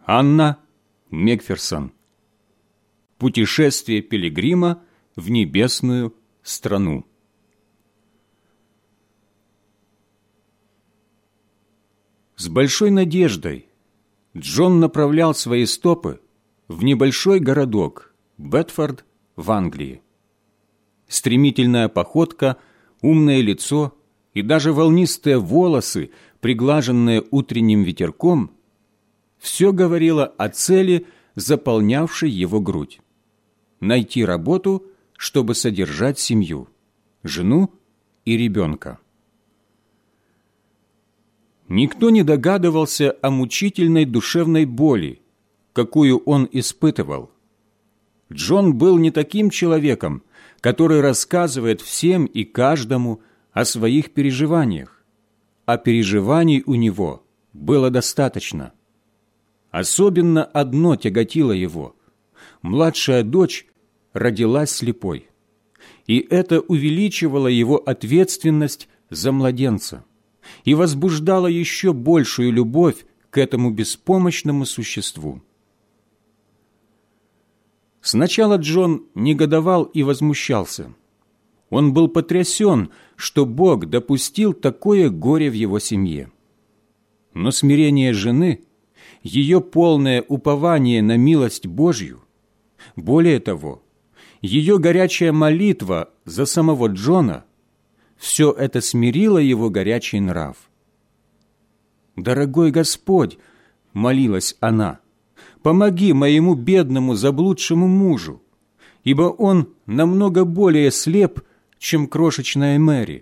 Анна Мекферсон. Путешествие пилигрима в небесную страну. С большой надеждой Джон направлял свои стопы в небольшой городок Бетфорд в Англии. Стремительная походка, умное лицо и даже волнистые волосы, приглаженные утренним ветерком, все говорило о цели, заполнявшей его грудь – найти работу, чтобы содержать семью, жену и ребенка. Никто не догадывался о мучительной душевной боли, какую он испытывал. Джон был не таким человеком, который рассказывает всем и каждому о своих переживаниях, а переживаний у него было достаточно. Особенно одно тяготило его. Младшая дочь родилась слепой, и это увеличивало его ответственность за младенца и возбуждало еще большую любовь к этому беспомощному существу. Сначала Джон негодовал и возмущался. Он был потрясен, что Бог допустил такое горе в его семье. Но смирение жены, ее полное упование на милость Божью, более того, ее горячая молитва за самого Джона, все это смирило его горячий нрав. «Дорогой Господь», — молилась она, — «помоги моему бедному заблудшему мужу, ибо он намного более слеп, чем крошечная Мэри».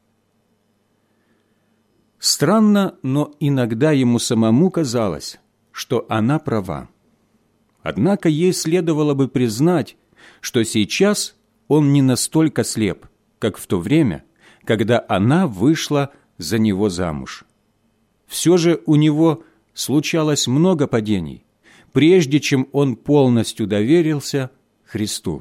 Странно, но иногда ему самому казалось, что она права. Однако ей следовало бы признать, что сейчас он не настолько слеп, как в то время, когда она вышла за него замуж. Все же у него случалось много падений, прежде чем он полностью доверился Христу.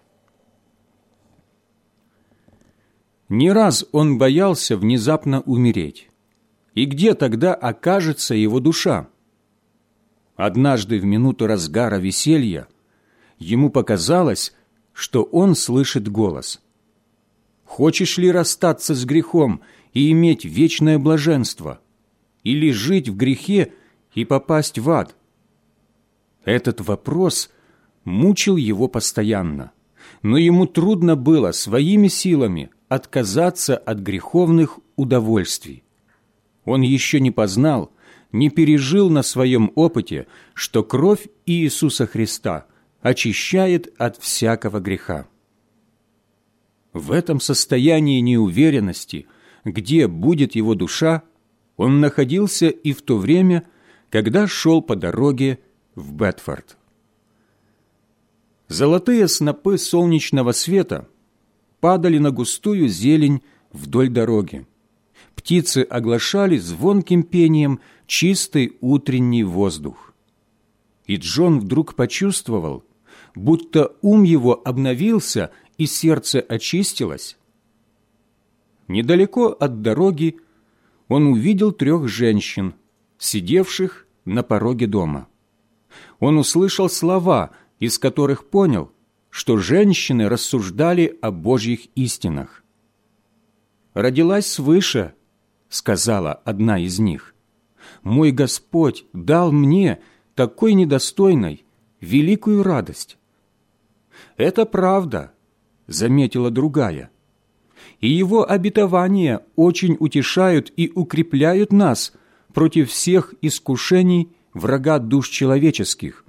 Не раз он боялся внезапно умереть. И где тогда окажется его душа? Однажды в минуту разгара веселья ему показалось, что он слышит голос. «Хочешь ли расстаться с грехом и иметь вечное блаженство, или жить в грехе и попасть в ад?» Этот вопрос мучил его постоянно, но ему трудно было своими силами отказаться от греховных удовольствий. Он еще не познал, не пережил на своем опыте, что кровь Иисуса Христа очищает от всякого греха. В этом состоянии неуверенности, где будет его душа, он находился и в то время, когда шел по дороге в Бетфорд. Золотые снопы солнечного света падали на густую зелень вдоль дороги. Птицы оглашали звонким пением чистый утренний воздух. И Джон вдруг почувствовал, будто ум его обновился и сердце очистилось. Недалеко от дороги он увидел 3 женщин, сидевших на пороге дома. Он услышал слова, из которых понял, что женщины рассуждали о Божьих истинах. «Родилась свыше», — сказала одна из них. «Мой Господь дал мне, такой недостойной, великую радость». «Это правда», — заметила другая. «И его обетования очень утешают и укрепляют нас против всех искушений врага душ человеческих».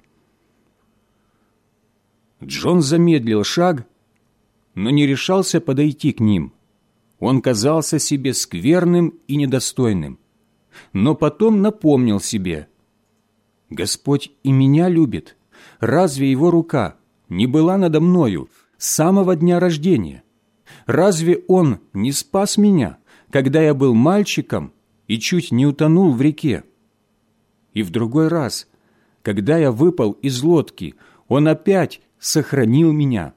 Джон замедлил шаг, но не решался подойти к ним. Он казался себе скверным и недостойным. Но потом напомнил себе: «Господь и меня любит. Разве Его рука не была надо мною с самого дня рождения? Разве Он не спас меня, когда я был мальчиком и чуть не утонул в реке? И в другой раз, когда я выпал из лодки, Он опять сохранил меня».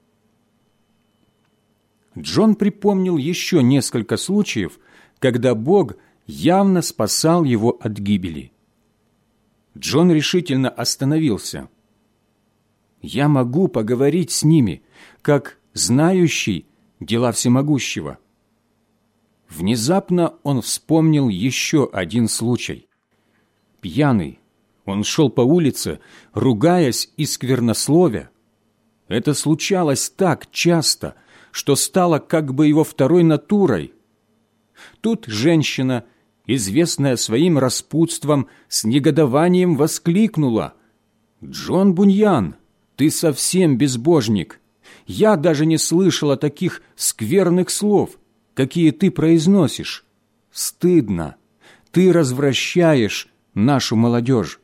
Джон припомнил еще несколько случаев, когда Бог явно спасал его от гибели. Джон решительно остановился. «Я могу поговорить с ними, как знающий дела всемогущего». Внезапно он вспомнил еще один случай. Пьяный, он шел по улице, ругаясь и сквернословя. Это случалось так часто, что стало как бы его второй натурой. Тут женщина, известная своим распутством, с негодованием воскликнула: «Джон Буньян, ты совсем безбожник! Я даже не слышала таких скверных слов, какие ты произносишь. Стыдно! Ты развращаешь нашу молодежь».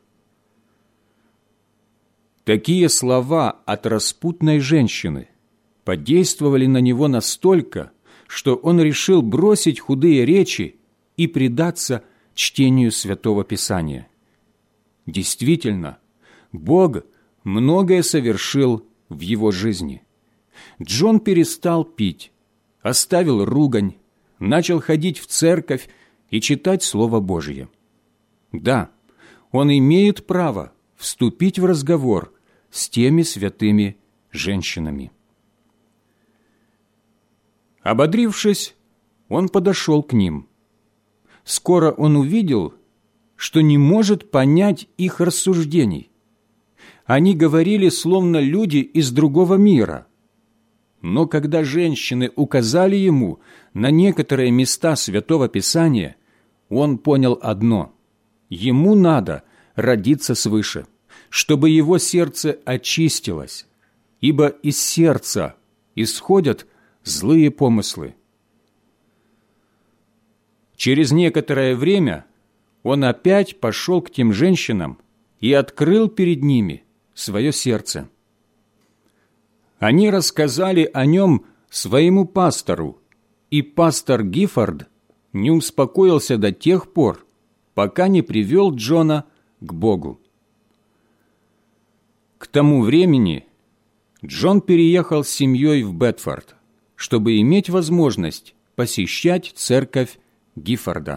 Такие слова от распутной женщины подействовали на него настолько, что он решил бросить худые речи и предаться чтению Святого Писания. Действительно, Бог многое совершил в его жизни. Джон перестал пить, оставил ругань, начал ходить в церковь и читать Слово Божье. Да, он имеет право вступить в разговор с теми святыми женщинами. Ободрившись, он подошел к ним. Скоро он увидел, что не может понять их рассуждений. Они говорили, словно люди из другого мира. Но когда женщины указали ему на некоторые места Святого Писания, он понял одно: ему надо родиться свыше, чтобы его сердце очистилось, ибо из сердца исходят злые помыслы. Через некоторое время он опять пошел к тем женщинам и открыл перед ними свое сердце. Они рассказали о нем своему пастору, и пастор Гиффорд не успокоился до тех пор, пока не привел Джона к Богу. К тому времени Джон переехал с семьей в Бетфорд, чтобы иметь возможность посещать церковь Гиффорда.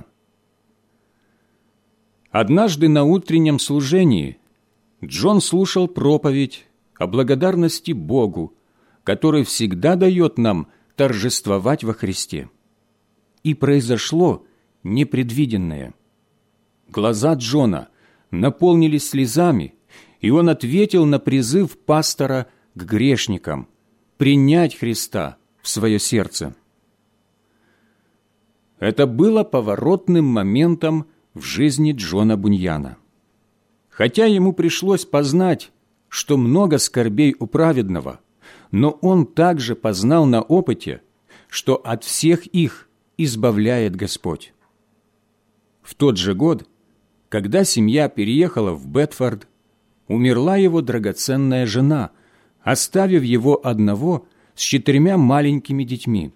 Однажды на утреннем служении Джон слушал проповедь о благодарности Богу, который всегда дает нам торжествовать во Христе. И произошло непредвиденное. Глаза Джона наполнились слезами, и он ответил на призыв пастора к грешникам принять Христа в свое сердце. Это было поворотным моментом в жизни Джона Буньяна. Хотя ему пришлось познать, что много скорбей у праведного, но он также познал на опыте, что от всех их избавляет Господь. В тот же год, когда семья переехала в Бетфорд, умерла его драгоценная жена, оставив его одного с 4 маленькими детьми.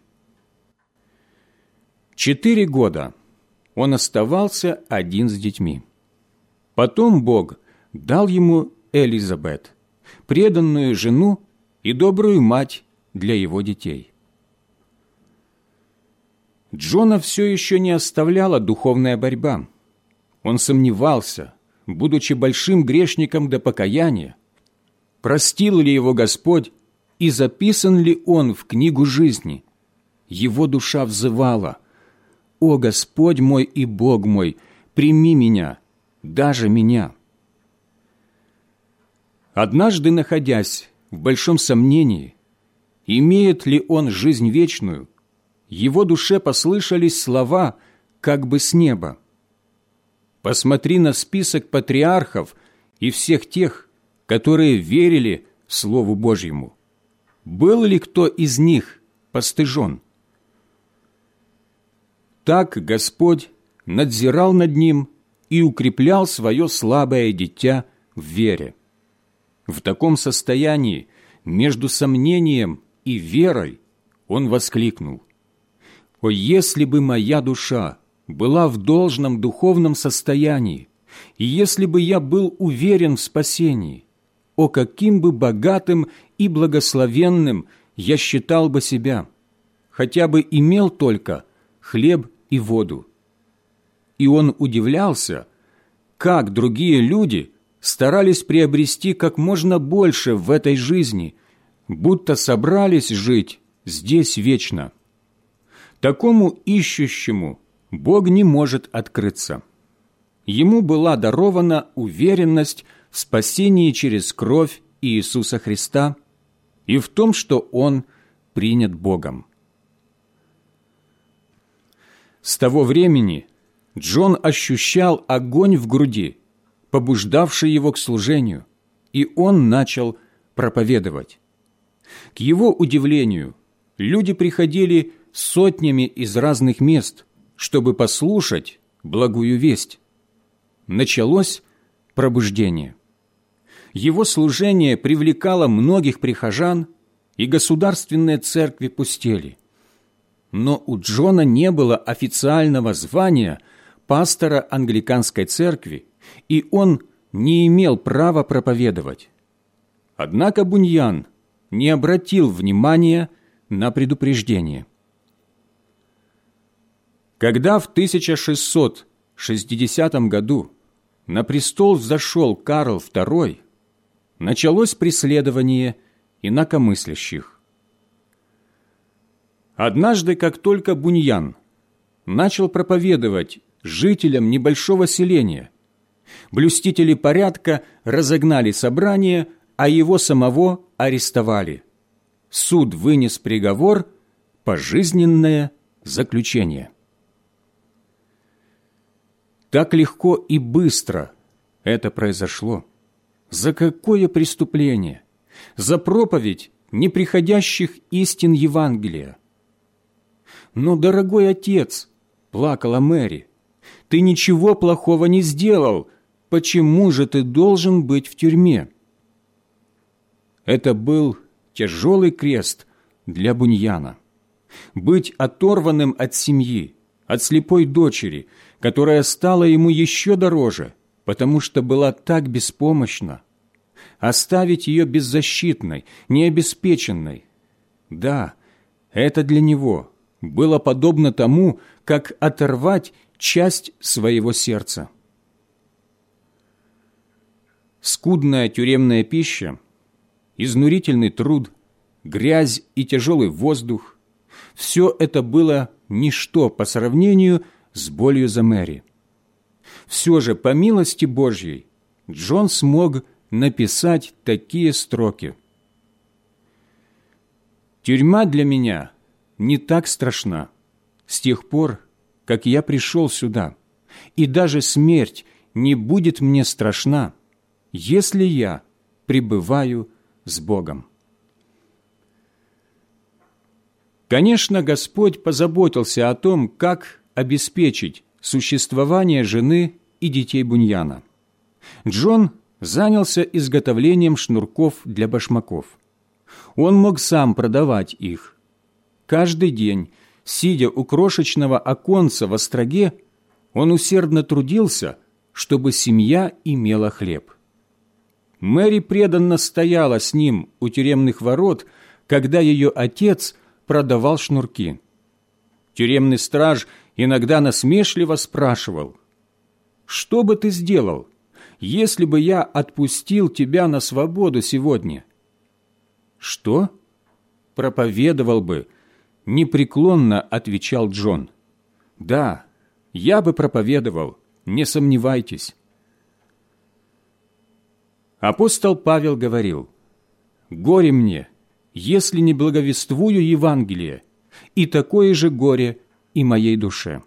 4 года он оставался один с детьми. Потом Бог дал ему Элизабет, преданную жену и добрую мать для его детей. Джона все еще не оставляла духовная борьба. Он сомневался, будучи большим грешником до покаяния, простил ли его Господь и записан ли он в книгу жизни. Его душа взывала: «О Господь мой и Бог мой, прими меня, даже меня». Однажды, находясь в большом сомнении, имеет ли он жизнь вечную, его душе послышались слова как бы с неба: «Посмотри на список патриархов и всех тех, которые верили Слову Божьему. Был ли кто из них постыжен?» Так Господь надзирал над ним и укреплял свое слабое дитя в вере. В таком состоянии, между сомнением и верой, он воскликнул: «О, если бы моя душа была в должном духовном состоянии, и если бы я был уверен в спасении, о, каким бы богатым и благословенным я считал бы себя, хотя бы имел только хлеб и воду». И он удивлялся, как другие люди старались приобрести как можно больше в этой жизни, будто собрались жить здесь вечно. Такому ищущему Бог не может открыться. Ему была дарована уверенность в спасении через кровь Иисуса Христа и в том, что он принят Богом. С того времени Джон ощущал огонь в груди, побуждавший его к служению, и он начал проповедовать. К его удивлению, люди приходили сотнями из разных мест, чтобы послушать благую весть. Началось пробуждение. Его служение привлекало многих прихожан, и государственные церкви пустели. Но у Джона не было официального звания пастора англиканской церкви, и он не имел права проповедовать. Однако Буньян не обратил внимания на предупреждение. Когда в 1660 году на престол взошел Карл II, началось преследование инакомыслящих. Однажды, как только Буньян начал проповедовать жителям небольшого селения, блюстители порядка разогнали собрание, а его самого арестовали. Суд вынес приговор – пожизненное заключение. Так легко и быстро это произошло. За какое преступление? За проповедь неприходящих истин Евангелия. «Но, дорогой отец, — плакала Мэри, — ты ничего плохого не сделал. Почему же ты должен быть в тюрьме?» Это был тяжелый крест для Буньяна. Быть оторванным от семьи, от слепой дочери, которая стала ему еще дороже, потому что была так беспомощна, оставить ее беззащитной, необеспеченной. Да, это для него было подобно тому, как оторвать часть своего сердца. Скудная тюремная пища, изнурительный труд, грязь и тяжелый воздух – все это было ничто по сравнению с болью за Мэри. Все же, по милости Божьей, Джон смог написать такие строки. «Тюрьма для меня не так страшна с тех пор, как я пришел сюда, и даже смерть не будет мне страшна, если я пребываю с Богом». Конечно, Господь позаботился о том, как обеспечить существование жены и детей Буньяна. Джон занялся изготовлением шнурков для башмаков. Он мог сам продавать их. Каждый день, сидя у крошечного оконца в остроге, он усердно трудился, чтобы семья имела хлеб. Мэри преданно стояла с ним у тюремных ворот, когда ее отец продавал шнурки. Тюремный страж иногда насмешливо спрашивал: «Что бы ты сделал, если бы я отпустил тебя на свободу сегодня?» «Что?» «Проповедовал бы», — непреклонно отвечал Джон. «Да, я бы проповедовал, не сомневайтесь». Апостол Павел говорил: «Горе мне, если не благовествую Евангелие, и такое же горе и моей душе».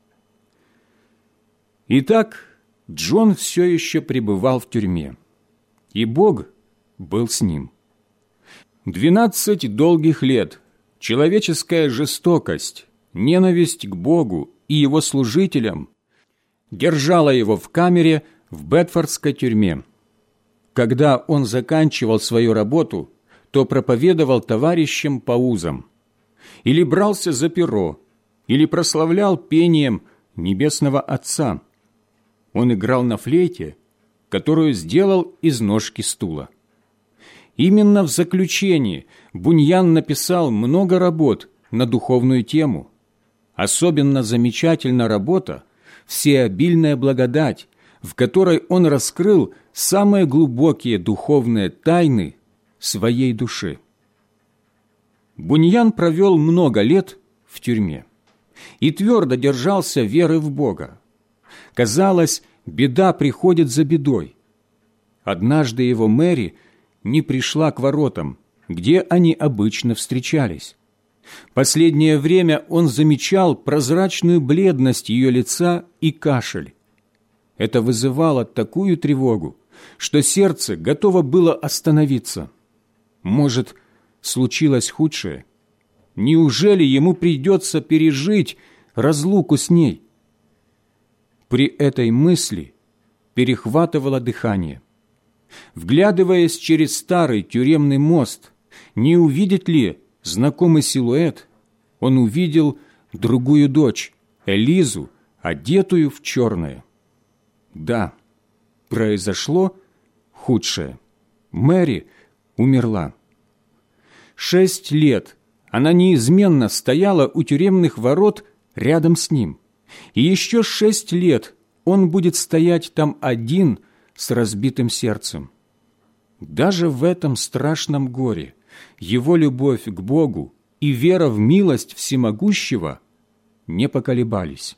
Итак, Джон все еще пребывал в тюрьме, и Бог был с ним. 12 долгих лет человеческая жестокость, ненависть к Богу и Его служителям держала его в камере в Бедфордской тюрьме. Когда он заканчивал свою работу, то проповедовал товарищам по узам, или брался за перо, или прославлял пением Небесного Отца. Он играл на флейте, которую сделал из ножки стула. Именно в заключении Буньян написал много работ на духовную тему. Особенно замечательна работа «Всеобильная благодать», в которой он раскрыл самые глубокие духовные тайны своей души. Буньян провел много лет в тюрьме и твердо держался веры в Бога. Казалось, беда приходит за бедой. Однажды его Мэри не пришла к воротам, где они обычно встречались. Последнее время он замечал прозрачную бледность ее лица и кашель. Это вызывало такую тревогу, что сердце готово было остановиться. Может, случилось худшее? Неужели ему придется пережить разлуку с ней? При этой мысли перехватывало дыхание. Вглядываясь через старый тюремный мост, не увидит ли знакомый силуэт, он увидел другую дочь, Элизу, одетую в черное. Да, произошло худшее. Мэри умерла. 6 лет она неизменно стояла у тюремных ворот рядом с ним, и еще 6 лет он будет стоять там один с разбитым сердцем. Даже в этом страшном горе его любовь к Богу и вера в милость всемогущего не поколебались.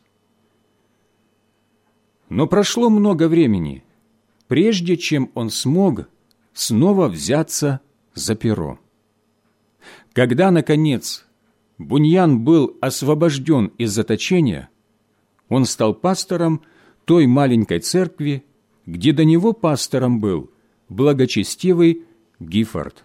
Но прошло много времени, прежде чем он смог снова взяться за перо. Когда, наконец, Буньян был освобожден из заточения, он стал пастором той маленькой церкви, где до него пастором был благочестивый Гиффорд.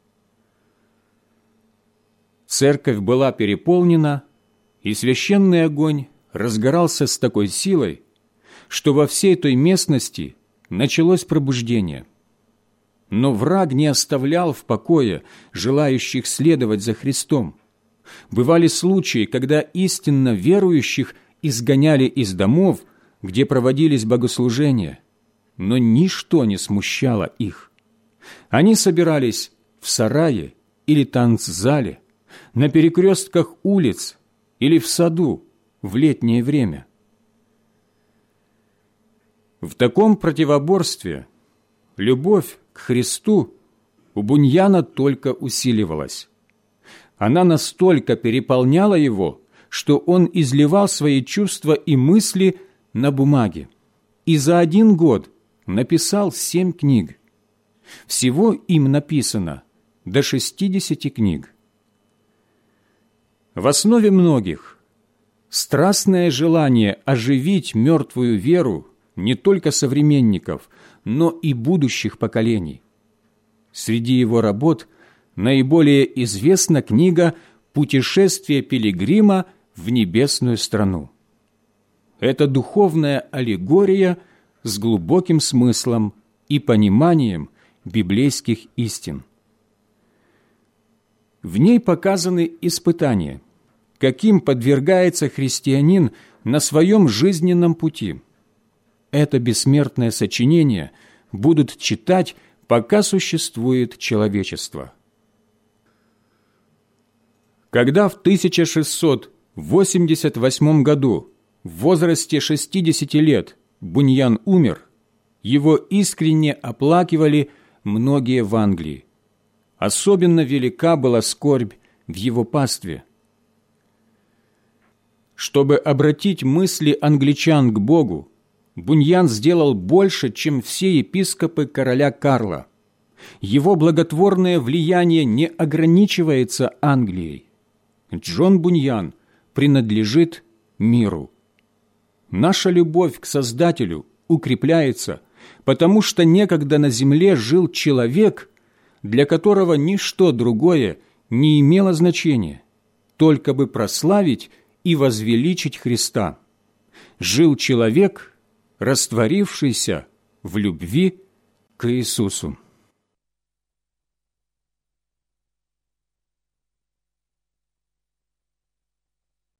Церковь была переполнена, и священный огонь разгорался с такой силой, что во всей той местности началось пробуждение. Но враг не оставлял в покое желающих следовать за Христом. Бывали случаи, когда истинно верующих изгоняли из домов, где проводились богослужения, но ничто не смущало их. Они собирались в сарае или танцзале, на перекрестках улиц или в саду в летнее время. В таком противоборстве любовь к Христу у Буньяна только усиливалась. Она настолько переполняла его, что он изливал свои чувства и мысли на бумаге, и за 1 год написал 7 книг. Всего им написано до 60 книг. В основе многих страстное желание оживить мертвую веру не только современников, но и будущих поколений. Среди его работ наиболее известна книга «Путешествие пилигрима в небесную страну». Это духовная аллегория с глубоким смыслом и пониманием библейских истин. В ней показаны испытания, каким подвергается христианин на своем жизненном пути. Это бессмертное сочинение будут читать, пока существует человечество. Когда в 1688 году в возрасте 60 лет Буньян умер, его искренне оплакивали многие в Англии. Особенно велика была скорбь в его пастве. Чтобы обратить мысли англичан к Богу, Буньян сделал больше, чем все епископы короля Карла. Его благотворное влияние не ограничивается Англией. Джон Буньян принадлежит миру. Наша любовь к Создателю укрепляется, потому что некогда на земле жил человек, для которого ничто другое не имело значения, только бы прославить и возвеличить Христа. Жил человек, растворившийся в любви к Иисусу.